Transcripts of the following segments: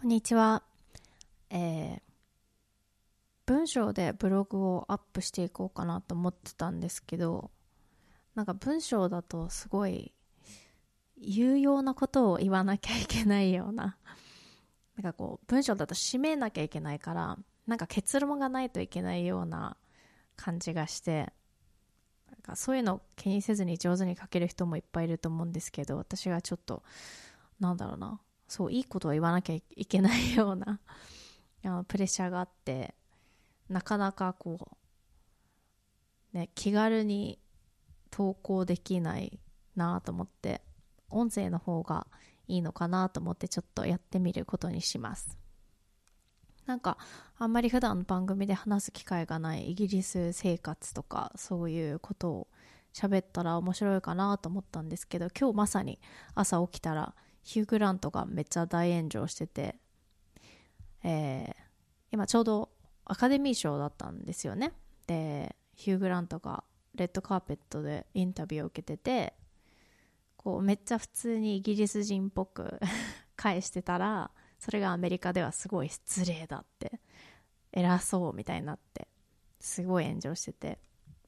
こんにちは、文章でブログをアップしていこうかなと思ってたんですけど、なんか文章だとすごい有用なことを言わなきゃいけないような、なんかこう文章だと締めなきゃいけないから、なんか結論がないといけないような感じがして、なんかそういうのを気にせずに上手に書ける人もいっぱいいると思うんですけど、私はちょっとなんだろうな、そういいことを言わなきゃいけないようなプレッシャーがあって、なかなかこうね、気軽に投稿できないなと思って、音声の方がいいのかなと思ってちょっとやってみることにします。なんかあんまり普段番組で話す機会がないイギリス生活とかそういうことを喋ったら面白いかなと思ったんですけど、今日まさに朝起きたらヒュー・グラントがめっちゃ大炎上してて、今ちょうどアカデミー賞だったんですよね。でヒュー・グラントがレッドカーペットでインタビューを受けてて、こうめっちゃ普通にイギリス人っぽく返してたら、それがアメリカではすごい失礼だって、偉そうみたいになってすごい炎上してて、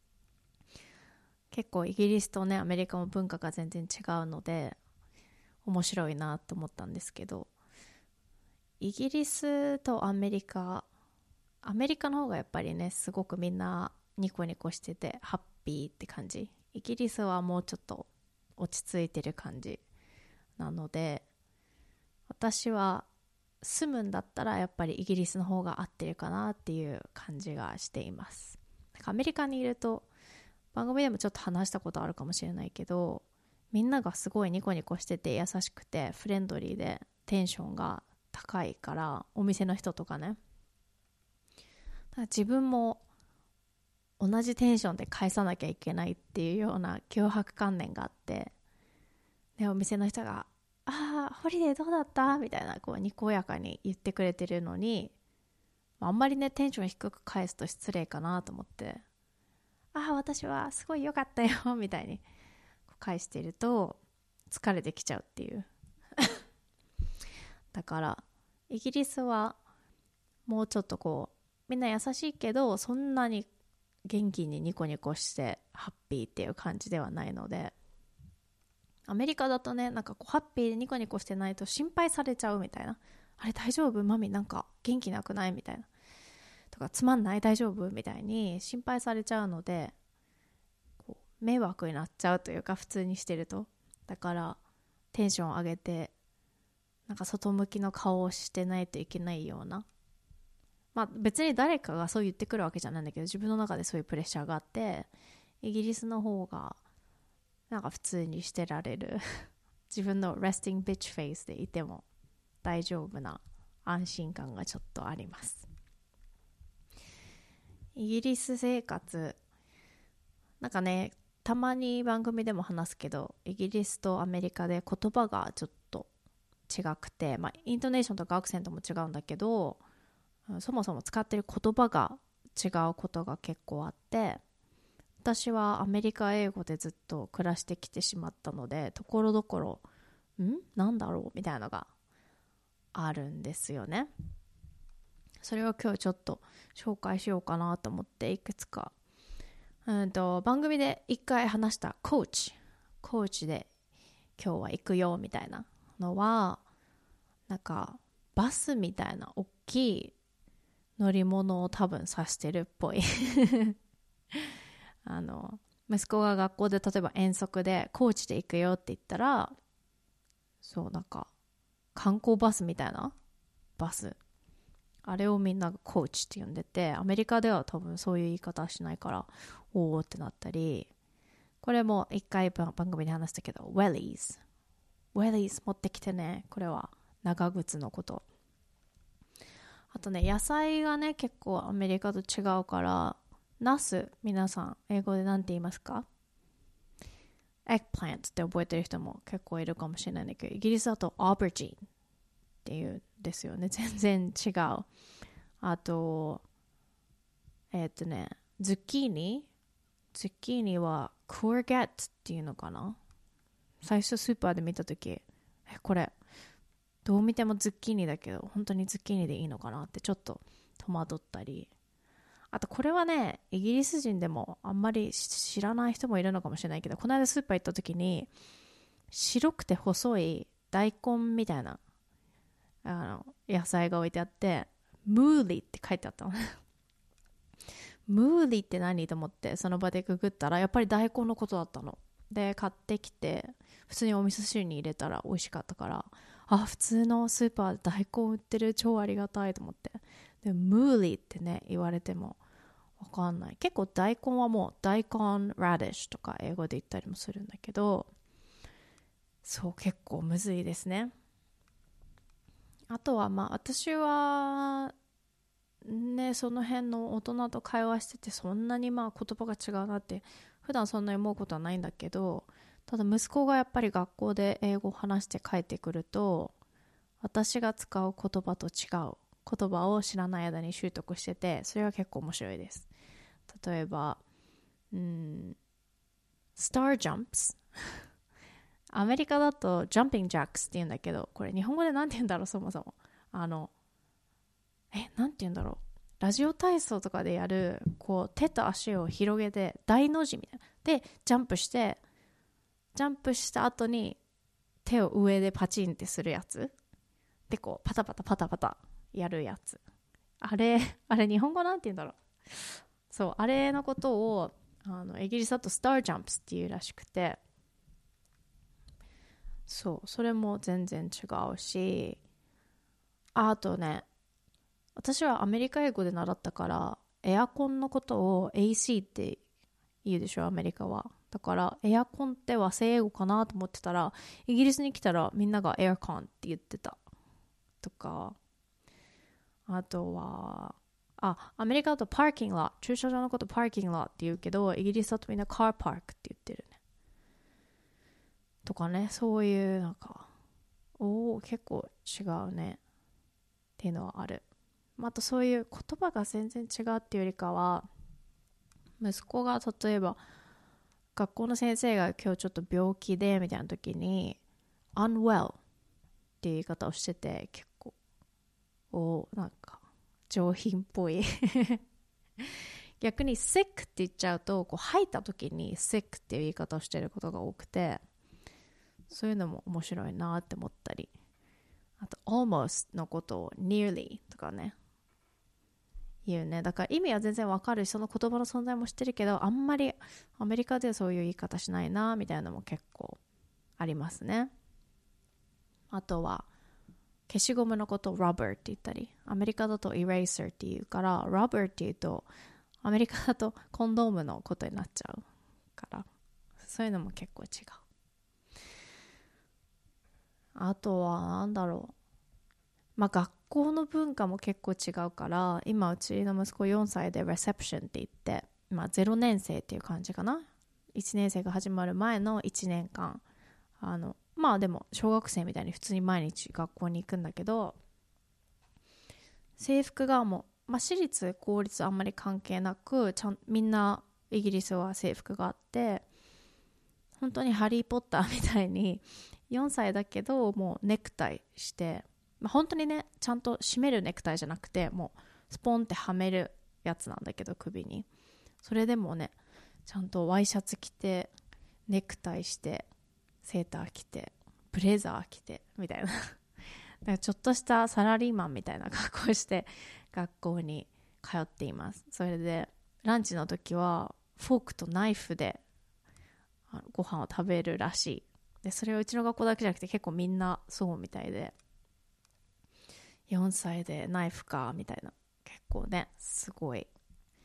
結構イギリスとねアメリカも文化が全然違うので面白いなと思ったんですけど、イギリスとアメリカの方がやっぱりね、すごくみんなニコニコしててハッピーって感じ。イギリスはもうちょっと落ち着いてる感じなので、私は住むんだったらやっぱりイギリスの方が合ってるかなっていう感じがしています。アメリカにいると、番組でもちょっと話したことあるかもしれないけど、みんながすごいニコニコしてて優しくてフレンドリーでテンションが高いから、お店の人とかね、自分も同じテンションで返さなきゃいけないっていうような脅迫観念があって、でお店の人が「ああホリデーどうだった?」みたいなこうにこやかに言ってくれてるのに、あんまりねテンション低く返すと失礼かなと思って、「ああ私はすごい良かったよ」みたいに返していると疲れてきちゃうっていう。だからイギリスはもうちょっとこうみんな優しいけど、そんなに元気にニコニコしてハッピーっていう感じではないので、アメリカだとね、なんかこうハッピーでニコニコしてないと心配されちゃうみたいな、あれ大丈夫マミなんか元気なくないみたいな、とかつまんない大丈夫みたいに心配されちゃうので、こう迷惑になっちゃうというか、普通にしてると。だからテンション上げて、なんか外向きの顔をしてないといけないような、まあ別に誰かがそう言ってくるわけじゃないんだけど、自分の中でそういうプレッシャーがあって、イギリスの方がなんか普通にしてられる自分の resting bitch face でいても大丈夫な安心感がちょっとあります。イギリス生活、なんかね、たまに番組でも話すけど、イギリスとアメリカで言葉がちょっと違くて、まあイントネーションとかアクセントも違うんだけど、そもそも使ってる言葉が違うことが結構あって、私はアメリカ英語でずっと暮らしてきてしまったので、ところどころなんだろうみたいなのがあるんですよね。それを今日ちょっと紹介しようかなと思って、いくつか番組で一回話したコーチで今日は行くよみたいなのは、なんかバスみたいな大きい乗り物を多分指してるっぽい息子が学校で例えば遠足で高知で行くよって言ったら、そうなんか観光バスみたいなバス、あれをみんながコーチって呼んでて、アメリカでは多分そういう言い方はしないからおおってなったり、これも一回番組で話したけど、ウェリーズ持ってきてね、これは長靴のこと。あとね、野菜がね結構アメリカと違うから、ナス、皆さん英語で何て言いますか？エッグプラントって覚えてる人も結構いるかもしれないんだけど、イギリスだとオーバージーンっていうんですよね。全然違う。あとズッキーニはコーゲットっていうのかな。最初スーパーで見たとき、これどう見てもズッキーニだけど本当にズッキーニでいいのかなってちょっと戸惑ったり、あとこれはねイギリス人でもあんまり知らない人もいるのかもしれないけど、この間スーパー行った時に白くて細い大根みたいな野菜が置いてあって、ムーリーって書いてあったのムーリーって何と思ってその場でググったらやっぱり大根のことだったので、買ってきて普通にお味噌汁に入れたら美味しかったから、あ、普通のスーパーで大根売ってる、超ありがたいと思って。でムーリーってね言われてもわかんない。結構大根はもう大根ラディッシュとか英語で言ったりもするんだけど、そう結構むずいですね。あとはまあ私はね、その辺の大人と会話しててそんなにまあ言葉が違うなって普段そんなに思うことはないんだけど、ただ息子がやっぱり学校で英語を話して帰ってくると私が使う言葉と違う言葉を知らない間に習得してて、それは結構面白いです。例えばstar jumps アメリカだと jumping jacks って言うんだけど、これ日本語でなんて言うんだろう。そもそもなんて言うんだろう。ラジオ体操とかでやるこう手と足を広げて大の字みたいなでジャンプした後に手を上でパチンってするやつで、こうパタパタパタパタやるやつ、あれ日本語なんて言うんだろう。そう、あれのことをイギリスだとスタージャンプスっていうらしくて、そうそれも全然違うし、あとね、私はアメリカ英語で習ったからエアコンのことを AC って言うでしょアメリカは。だからエアコンって和製英語かなと思ってたら、イギリスに来たらみんながエアコンって言ってたとか、あとはアメリカだとパーキングロット、駐車場のことパーキングロットって言うけど、イギリスだとみんなカーパークって言ってるねとかね。そういうなんか結構違うねっていうのはある。あとそういう言葉が全然違うっていうよりかは、息子が例えば学校の先生が今日ちょっと病気でみたいな時に unwell っていう言い方をしてて、結構なんか上品っぽい逆に sick って言っちゃうとこう吐いた時に sick っていう言い方をしてることが多くて、そういうのも面白いなって思ったり、あと almost のことを nearly とかね言うね。だから意味は全然わかるし、その言葉の存在も知ってるけど、あんまりアメリカではそういう言い方しないなみたいなのも結構ありますね。あとは消しゴムのことを rubber って言ったり、アメリカだと eraser って言うから、rubber って言うとアメリカだとコンドームのことになっちゃうから、そういうのも結構違う。あとはなんだろう、まあ学校の文化も結構違うから、今うちの息子4歳で reception って言って、まあ0年生っていう感じかな。1年生が始まる前の1年間、まあでも小学生みたいに普通に毎日学校に行くんだけど、制服がもう、まあ、私立公立あんまり関係なくみんなイギリスは制服があって、本当にハリーポッターみたいに4歳だけどもうネクタイして、まあ、本当にねちゃんと締めるネクタイじゃなくて、もうスポンってはめるやつなんだけど首に、それでもねちゃんとワイシャツ着てネクタイしてセーター着てブレザー着てみたいなだからちょっとしたサラリーマンみたいな格好して学校に通っています。それでランチの時はフォークとナイフでご飯を食べるらしい。でそれはうちの学校だけじゃなくて結構みんなそうみたいで、4歳でナイフかみたいな、結構ねすごい、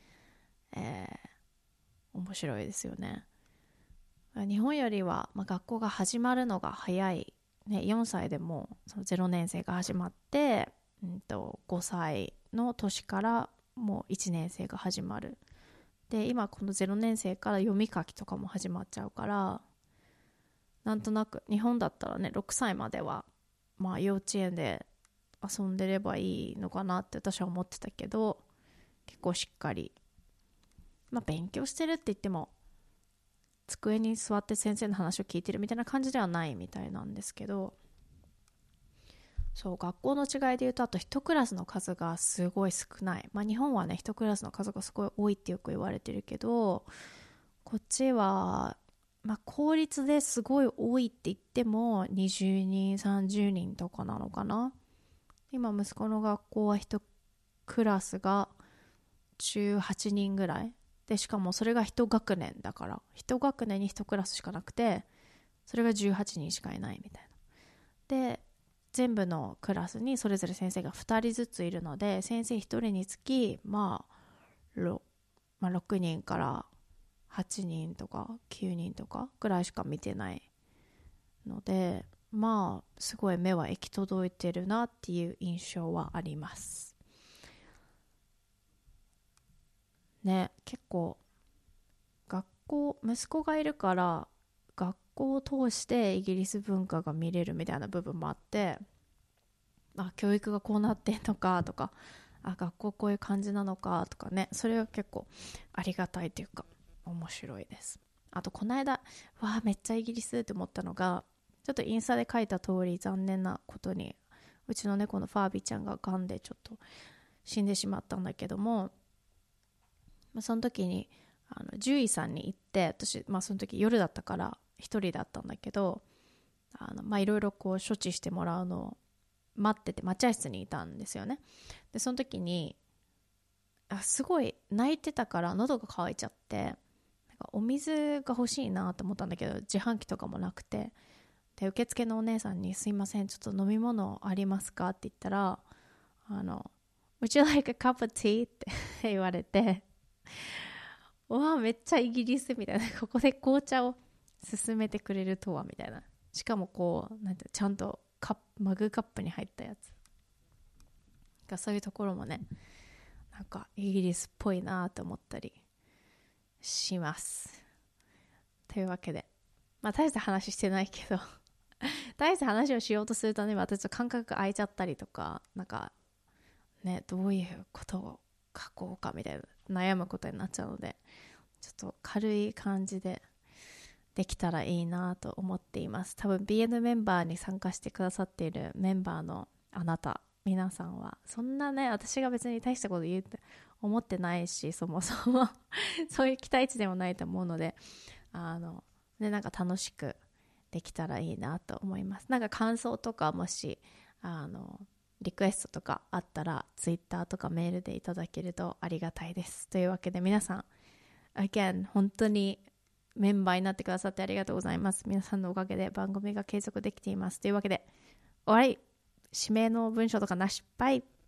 面白いですよね。日本よりは、まあ、学校が始まるのが早い、ね、4歳でもその0年生が始まって、5歳の年からもう1年生が始まる。で今この0年生から読み書きとかも始まっちゃうから、なんとなく日本だったらね6歳まではまあ幼稚園で遊んでればいいのかなって私は思ってたけど、結構しっかり、まあ勉強してるって言っても机に座って先生の話を聞いてるみたいな感じではないみたいなんですけど、 そう、学校の違いで言うと、あと一クラスの数がすごい少ない。まあ日本はね、一クラスの数がすごい多いってよく言われてるけど、こっちは、まあ公立ですごい多いって言っても20人、30人とかなのかな。今息子の学校は一クラスが18人ぐらい。で、しかもそれが一学年だから、一学年に一クラスしかなくて、それが18人しかいないみたいな。で、全部のクラスにそれぞれ先生が2人ずついるので、先生1人につき、6人から8人とか9人とかぐらいしか見てないので、まあすごい目は行き届いてるなっていう印象はありますね。結構息子がいるから学校を通してイギリス文化が見れるみたいな部分もあって、教育がこうなってんのかとか、学校こういう感じなのかとかね、それは結構ありがたいというか面白いです。あとこの間、めっちゃイギリスって思ったのが、ちょっとインスタで書いた通り獣なことにうちの猫のファービーちゃんが癌でちょっと死んでしまったんだけども、その時に獣医さんに行って、私、その時夜だったから一人だったんだけど、いろいろこう処置してもらうのを待ってて、待合室にいたんですよね。でその時にすごい泣いてたから喉が渇いちゃって、なんかお水が欲しいなと思ったんだけど、自販機とかもなくて、で受付のお姉さんにすいません、ちょっと飲み物ありますかって言ったら、Would you like a cup of tea? って言われて、めっちゃイギリスみたいな、ここで紅茶を勧めてくれるとはみたいな。しかもこうなんてちゃんとマグカップに入ったやつが、そういうところもね、なんかイギリスっぽいなと思ったりします。というわけで、大した話してないけど大した話をしようとするとね、私感覚が空いちゃったりとか、なんかね、どういうことを書こうかみたいな悩むことになっちゃうので、ちょっと軽い感じでできたらいいなと思っています。多分 BN メンバーに参加してくださっているメンバーのあなた皆さんはそんなね、私が別に大したこと言うって思ってないし、そもそもそういう期待値でもないと思うので、なんか楽しくできたらいいなと思います。なんか感想とかもしリクエストとかあったら Twitter とかメールでいただけるとありがたいです。というわけで皆さん Again 本当にメンバーになってくださってありがとうございます。皆さんのおかげで番組が継続できています。というわけで終わり。指名の文章とかなし。バイ。